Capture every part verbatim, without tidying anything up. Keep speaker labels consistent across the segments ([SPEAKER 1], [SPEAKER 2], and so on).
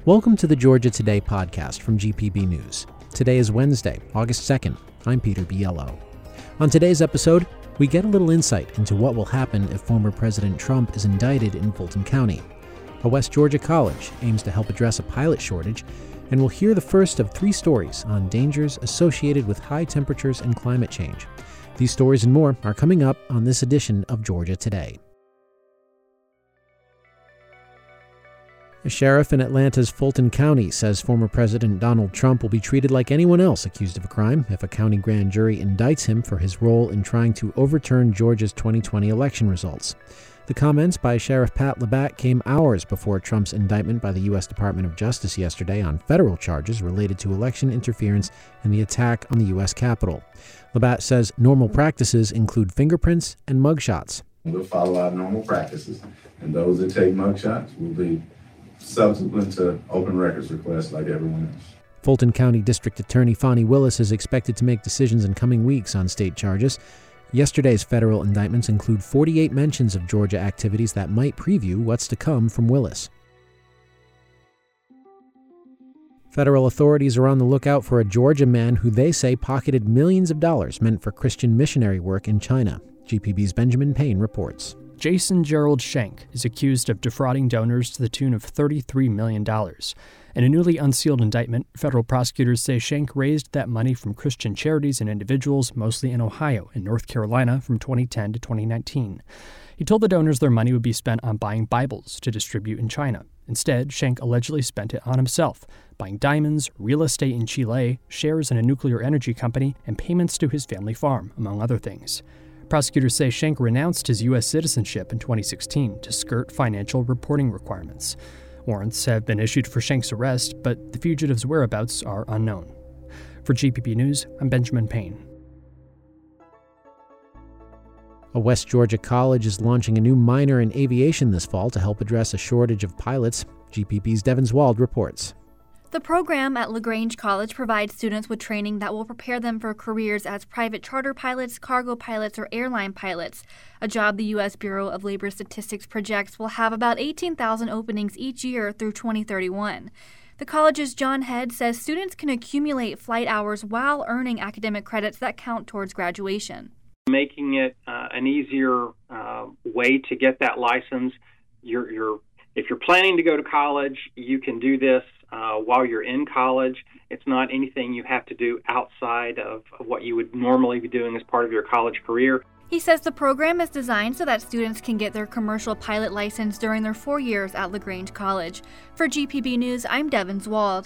[SPEAKER 1] Welcome to the Georgia Today podcast from G P B News. Today is Wednesday, August second. I'm Peter Biello. On today's episode, we get a little insight into what will happen if former President Trump is indicted in Fulton County. A West Georgia college aims to help address a pilot shortage, and we'll hear the first of three stories on dangers associated with high temperatures and climate change. These stories and more are coming up on this edition of Georgia Today. A sheriff in Atlanta's Fulton County says former President Donald Trump will be treated like anyone else accused of a crime if a county grand jury indicts him for his role in trying to overturn Georgia's twenty twenty election results. The comments by Sheriff Pat Labatt came hours before Trump's indictment by the U S Department of Justice yesterday on federal charges related to election interference and the attack on the U S Capitol. Labatt says normal practices include fingerprints and mugshots.
[SPEAKER 2] We'll follow our normal practices, and those that take mugshots will be subsequent to open records requests like everyone else.
[SPEAKER 1] Fulton County District Attorney Fani Willis is expected to make decisions in coming weeks on state charges. Yesterday's federal indictments include forty-eight mentions of Georgia activities that might preview what's to come from Willis. Federal authorities are on the lookout for a Georgia man who they say pocketed millions of dollars meant for Christian missionary work in China. G P B's Benjamin Payne reports.
[SPEAKER 3] Jason Gerald Schenk is accused of defrauding donors to the tune of thirty-three million dollars. In a newly unsealed indictment, federal prosecutors say Schenk raised that money from Christian charities and individuals, mostly in Ohio and North Carolina, from twenty ten to twenty nineteen. He told the donors their money would be spent on buying Bibles to distribute in China. Instead, Schenk allegedly spent it on himself, buying diamonds, real estate in Chile, shares in a nuclear energy company, and payments to his family farm, among other things. Prosecutors say Schenk renounced his U S citizenship in twenty sixteen to skirt financial reporting requirements. Warrants have been issued for Schenk's arrest, but the fugitive's whereabouts are unknown. For G P B News, I'm Benjamin Payne.
[SPEAKER 1] A West Georgia college is launching a new minor in aviation this fall to help address a shortage of pilots. G P B's Devin Zwald reports.
[SPEAKER 4] The program at LaGrange College provides students with training that will prepare them for careers as private charter pilots, cargo pilots, or airline pilots, a job the U S Bureau of Labor Statistics projects will have about eighteen thousand openings each year through twenty thirty-one. The college's John Head says students can accumulate flight hours while earning academic credits that count towards graduation.
[SPEAKER 5] Making it uh, an easier uh, way to get that license. You're, you're, if you're planning to go to college, you can do this Uh, while you're in college. It's not anything you have to do outside of, of what you would normally be doing as part of your college career.
[SPEAKER 4] He says the program is designed so that students can get their commercial pilot license during their four years at LaGrange College. For G P B News, I'm Devin Zwald.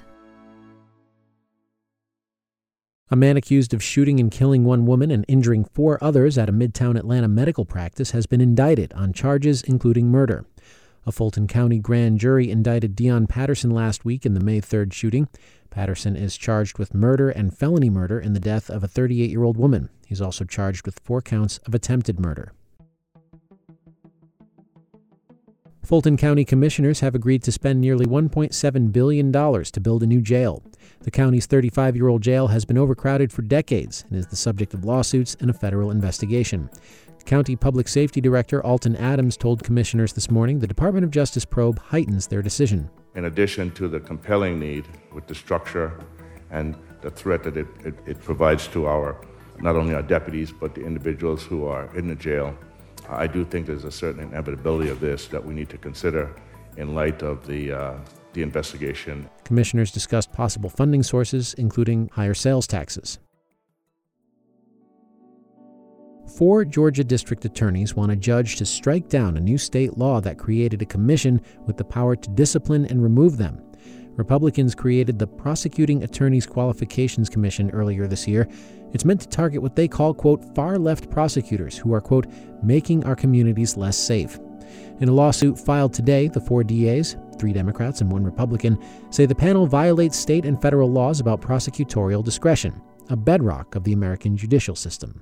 [SPEAKER 1] A man accused of shooting and killing one woman and injuring four others at a Midtown Atlanta medical practice has been indicted on charges including murder. A Fulton County grand jury indicted Dion Patterson last week in the May third shooting. Patterson is charged with murder and felony murder in the death of a thirty-eight-year-old woman. He's also charged with four counts of attempted murder. Fulton County commissioners have agreed to spend nearly one point seven billion dollars to build a new jail. The county's thirty-five-year-old jail has been overcrowded for decades and is the subject of lawsuits and a federal investigation. County Public Safety Director Alton Adams told commissioners this morning the Department of Justice probe heightens their decision.
[SPEAKER 6] In addition to the compelling need with the structure and the threat that it, it, it provides to our, not only our deputies, but the individuals who are in the jail, I do think there's a certain inevitability of this that we need to consider in light of the, uh, the investigation.
[SPEAKER 1] Commissioners discussed possible funding sources, including higher sales taxes. Four Georgia district attorneys want a judge to strike down a new state law that created a commission with the power to discipline and remove them. Republicans created the Prosecuting Attorneys Qualifications Commission earlier this year. It's meant to target what they call, quote, far-left prosecutors who are, quote, making our communities less safe. In a lawsuit filed today, the four D As, three Democrats and one Republican, say the panel violates state and federal laws about prosecutorial discretion, a bedrock of the American judicial system.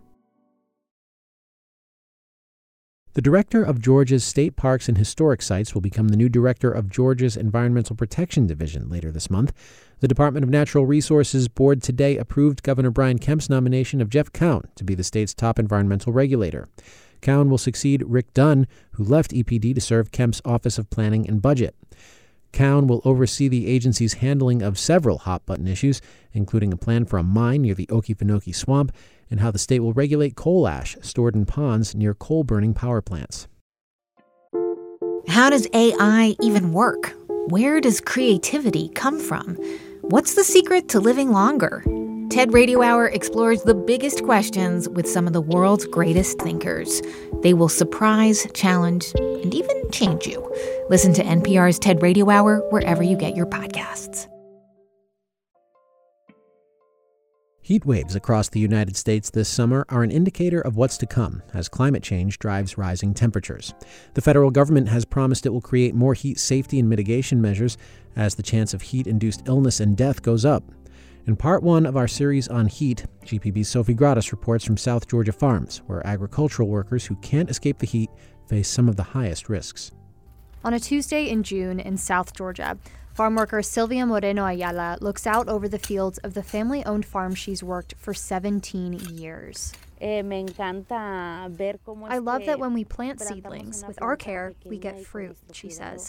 [SPEAKER 1] The director of Georgia's State Parks and Historic Sites will become the new director of Georgia's Environmental Protection Division later this month. The Department of Natural Resources Board today approved Governor Brian Kemp's nomination of Jeff Cowan to be the state's top environmental regulator. Cowan will succeed Rick Dunn, who left E P D to serve Kemp's Office of Planning and Budget. Cowan will oversee the agency's handling of several hot-button issues, including a plan for a mine near the Okefenokee Swamp and how the state will regulate coal ash stored in ponds near coal-burning power plants.
[SPEAKER 7] How does A I even work? Where does creativity come from? What's the secret to living longer? TED Radio Hour explores the biggest questions with some of the world's greatest thinkers. They will surprise, challenge, and even change you. Listen to N P R's TED Radio Hour wherever you get your podcasts.
[SPEAKER 1] Heat waves across the United States this summer are an indicator of what's to come as climate change drives rising temperatures. The federal government has promised it will create more heat safety and mitigation measures as the chance of heat-induced illness and death goes up. In part one of our series on heat, G P B's Sophie Gratis reports from South Georgia farms, where agricultural workers who can't escape the heat face some of the highest risks.
[SPEAKER 8] On a Tuesday in June in South Georgia, farm worker Sylvia Moreno Ayala looks out over the fields of the family-owned farm she's worked for seventeen years. I love that when we plant seedlings, with our care, we get fruit, she says.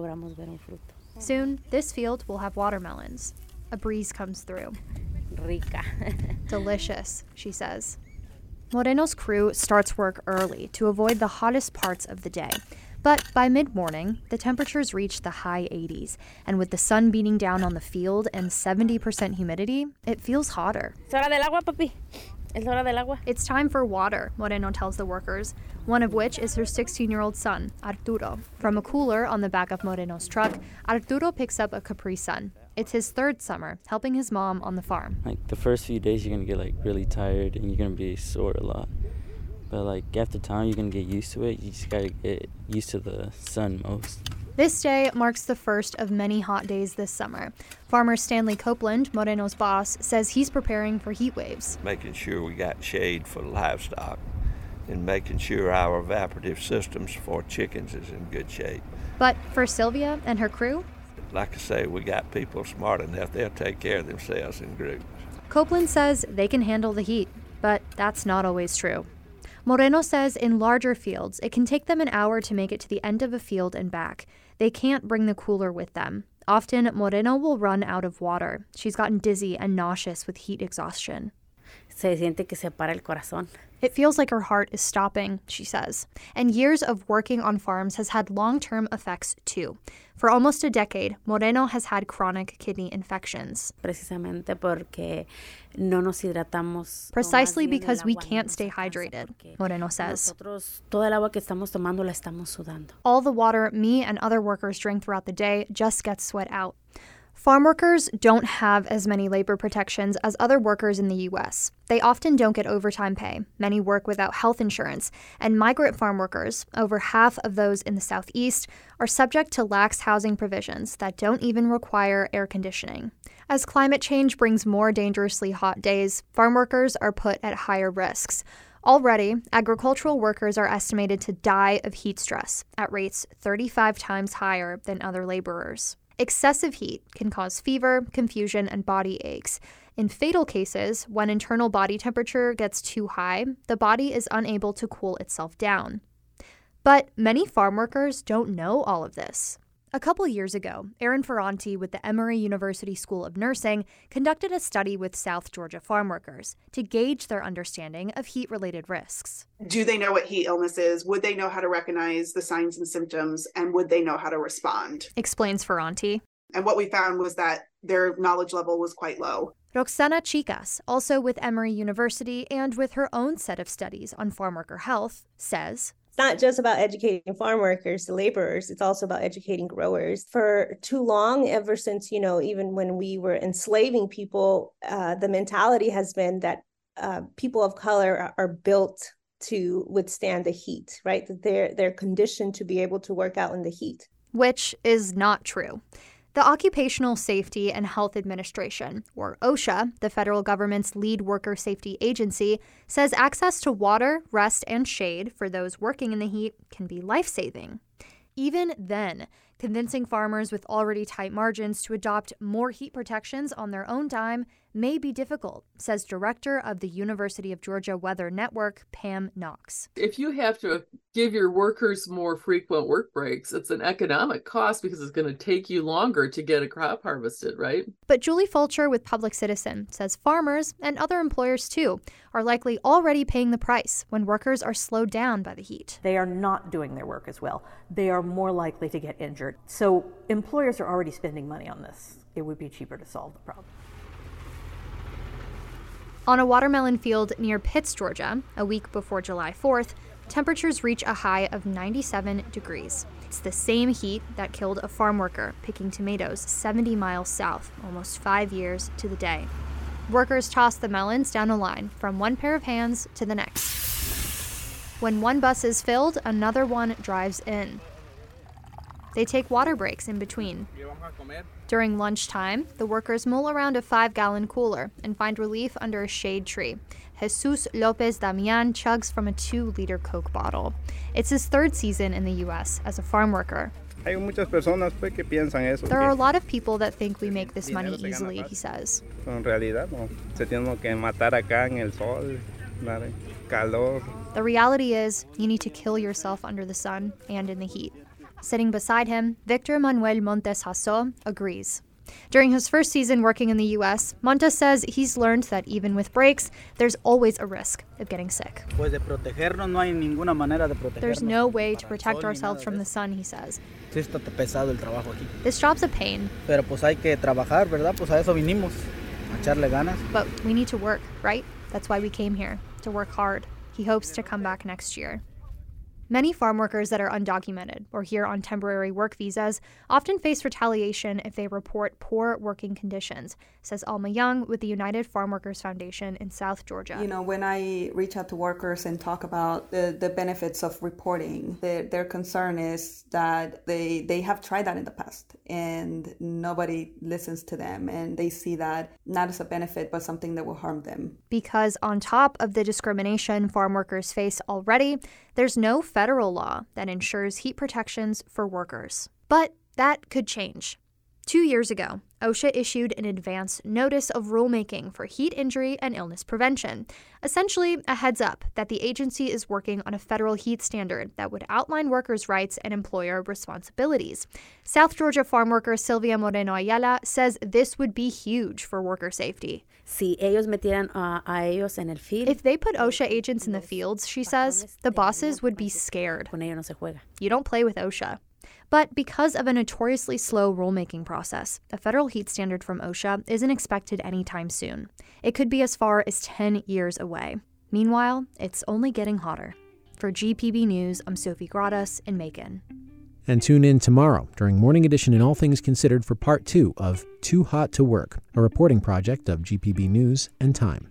[SPEAKER 8] Soon, this field will have watermelons. A breeze comes through. Rica. Delicious, she says. Moreno's crew starts work early to avoid the hottest parts of the day. But by mid-morning, the temperatures reach the high eighties, and with the sun beating down on the field and seventy percent humidity, it feels hotter.
[SPEAKER 9] Es hora del agua, papi. Es hora del agua.
[SPEAKER 8] It's time for water, Moreno tells the workers, one of which is her sixteen-year-old son, Arturo. From a cooler on the back of Moreno's truck, Arturo picks up a Capri Sun. It's his third summer, helping his mom on the farm.
[SPEAKER 10] Like, the first few days, you're going to get, like, really tired, and you're going to be sore a lot. But, like, after time, you're going to get used to it. You just got to get used to the sun most.
[SPEAKER 8] This day marks the first of many hot days this summer. Farmer Stanley Copeland, Moreno's boss, says he's preparing for heat waves.
[SPEAKER 11] Making sure we got shade for the livestock and making sure our evaporative systems for chickens is in good shape.
[SPEAKER 8] But for Sylvia and her crew,
[SPEAKER 11] like I say, we got people smart enough, they'll take care of themselves in groups.
[SPEAKER 8] Copeland says they can handle the heat, but that's not always true. Moreno says in larger fields, it can take them an hour to make it to the end of a field and back. They can't bring the cooler with them. Often, Moreno will run out of water. She's gotten dizzy and nauseous with heat exhaustion.
[SPEAKER 9] Se siente que se para el corazón.
[SPEAKER 8] It feels like her heart is stopping, she says. And years of working on farms has had long-term effects, too. For almost a decade, Moreno has had chronic kidney infections.
[SPEAKER 9] Precisamente porque no nos hidratamos.
[SPEAKER 8] Precisely because we can't stay hydrated, Moreno says.
[SPEAKER 9] Nosotros, todo el agua que estamos tomando la estamos sudando.
[SPEAKER 8] All the water me and other workers drink throughout the day just gets sweat out. Farm workers don't have as many labor protections as other workers in the U S. They often don't get overtime pay. Many work without health insurance. And migrant farm workers, over half of those in the Southeast, are subject to lax housing provisions that don't even require air conditioning. As climate change brings more dangerously hot days, farm workers are put at higher risks. Already, agricultural workers are estimated to die of heat stress at rates thirty-five times higher than other laborers. Excessive heat can cause fever, confusion, and body aches. In fatal cases, when internal body temperature gets too high, the body is unable to cool itself down. But many farm workers don't know all of this. A couple years ago, Erin Ferranti with the Emory University School of Nursing conducted a study with South Georgia farm workers to gauge their understanding of heat-related risks.
[SPEAKER 12] Do they know what heat illness is? Would they know how to recognize the signs and symptoms? And would they know how to respond?
[SPEAKER 8] Explains Ferranti.
[SPEAKER 12] And what we found was that their knowledge level was quite low.
[SPEAKER 8] Roxana Chicas, also with Emory University and with her own set of studies on farm worker health, says,
[SPEAKER 13] it's not just about educating farm workers, the laborers, it's also about educating growers. For too long, ever since, you know, even when we were enslaving people, uh, the mentality has been that uh, people of color are, are built to withstand the heat, right? That they're, they're conditioned to be able to work out in the heat.
[SPEAKER 8] Which is not true. The Occupational Safety and Health Administration, or OSHA, the federal government's lead worker safety agency, says access to water, rest, and shade for those working in the heat can be life-saving. Even then, Convincing farmers with already tight margins to adopt more heat protections on their own dime may be difficult, says director of the University of Georgia Weather Network, Pam Knox.
[SPEAKER 14] If you have to give your workers more frequent work breaks, it's an economic cost because it's going to take you longer to get a crop harvested, right?
[SPEAKER 8] But Julie Fulcher with Public Citizen says farmers, and other employers too, are likely already paying the price when workers are slowed down by the heat.
[SPEAKER 15] They are not doing their work as well. They are more likely to get injured. So employers are already spending money on this. It would be cheaper to solve the problem.
[SPEAKER 8] On a watermelon field near Pitts, Georgia, a week before July fourth, temperatures reach a high of ninety-seven degrees. It's the same heat that killed a farm worker picking tomatoes seventy miles south, almost five years to the day. Workers toss the melons down a line from one pair of hands to the next. When one bus is filled, another one drives in. They take water breaks in between. During lunchtime, the workers mull around a five-gallon cooler and find relief under a shade tree. Jesus Lopez Damian chugs from a two-liter Coke bottle. It's his third season in the U S as a farm worker. There are a lot of people that think we make this money easily, he says. The reality is, you need to kill yourself under the sun and in the heat. Sitting beside him, Victor Manuel Montes Hasso agrees. During his first season working in the U S, Montes says he's learned that even with breaks, there's always a risk of getting sick. There's no way to protect ourselves from the sun, he says. This job's a pain. But we need to work, right? That's why we came here, to work hard. He hopes to come back next year. Many farm workers that are undocumented or here on temporary work visas often face retaliation if they report poor working conditions, says Alma Young with the United Farm Workers Foundation in South Georgia.
[SPEAKER 16] You know, when I reach out to workers and talk about the, the benefits of reporting, the, their concern is that they, they have tried that in the past and nobody listens to them, and they see that not as a benefit but something that will harm them.
[SPEAKER 8] Because on top of the discrimination farm workers face already, there's no federal law that ensures heat protections for workers. But that could change. Two years ago, OSHA issued an advance notice of rulemaking for heat injury and illness prevention, essentially a heads up that the agency is working on a federal heat standard that would outline workers' rights and employer responsibilities. South Georgia farm worker Sylvia Moreno Ayala says this would be huge for worker safety.
[SPEAKER 9] Si ellos metieran a, a ellos en el field,
[SPEAKER 8] if they put OSHA agents in the fields, she says, the bosses would be scared.
[SPEAKER 9] Con ellos no se juega.
[SPEAKER 8] You don't play with OSHA. But because of a notoriously slow rulemaking process, a federal heat standard from OSHA isn't expected anytime soon. It could be as far as ten years away. Meanwhile, it's only getting hotter. For G P B News, I'm Sophie Gradas in Macon.
[SPEAKER 1] And tune in tomorrow during Morning Edition in All Things Considered for part two of Too Hot to Work, a reporting project of G P B News and Time.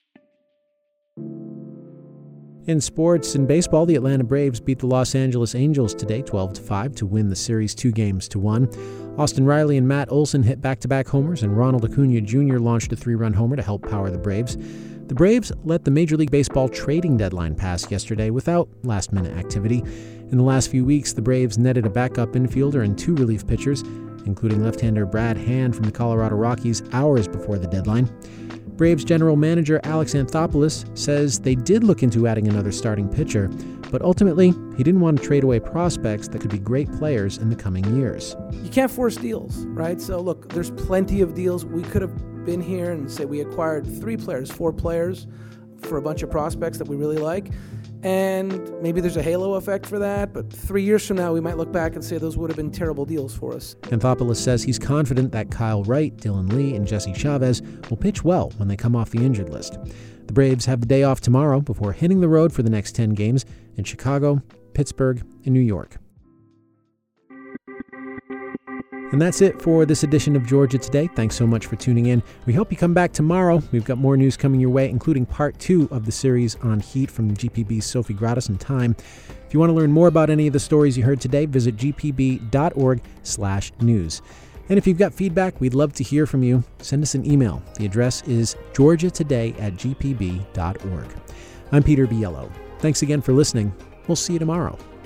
[SPEAKER 1] In sports and baseball, the Atlanta Braves beat the Los Angeles Angels today twelve to five to win the series two games to one. Austin Riley and Matt Olson hit back-to-back homers, and Ronald Acuna Junior launched a three-run homer to help power the Braves. The Braves let the Major League Baseball trading deadline pass yesterday without last-minute activity. In the last few weeks, the Braves netted a backup infielder and two relief pitchers, including left-hander Brad Hand from the Colorado Rockies, hours before the deadline. Braves general manager Alex Anthopoulos says they did look into adding another starting pitcher, but ultimately he didn't want to trade away prospects that could be great players in the coming years.
[SPEAKER 17] You can't force deals, right? So look, there's plenty of deals. We could have been here and say we acquired three players, four players for a bunch of prospects that we really like. And maybe there's a halo effect for that, but three years from now, we might look back and say those would have been terrible deals for us.
[SPEAKER 1] Anthopoulos says he's confident that Kyle Wright, Dylan Lee, and Jesse Chavez will pitch well when they come off the injured list. The Braves have the day off tomorrow before hitting the road for the next ten games in Chicago, Pittsburgh, and New York. And that's it for this edition of Georgia Today. Thanks so much for tuning in. We hope you come back tomorrow. We've got more news coming your way, including part two of the series on heat from G P B's Sophie Gradas and Time. If you want to learn more about any of the stories you heard today, visit g p b dot org slash news. And if you've got feedback, we'd love to hear from you. Send us an email. The address is georgia today at g p b dot org. I'm Peter Biello. Thanks again for listening. We'll see you tomorrow.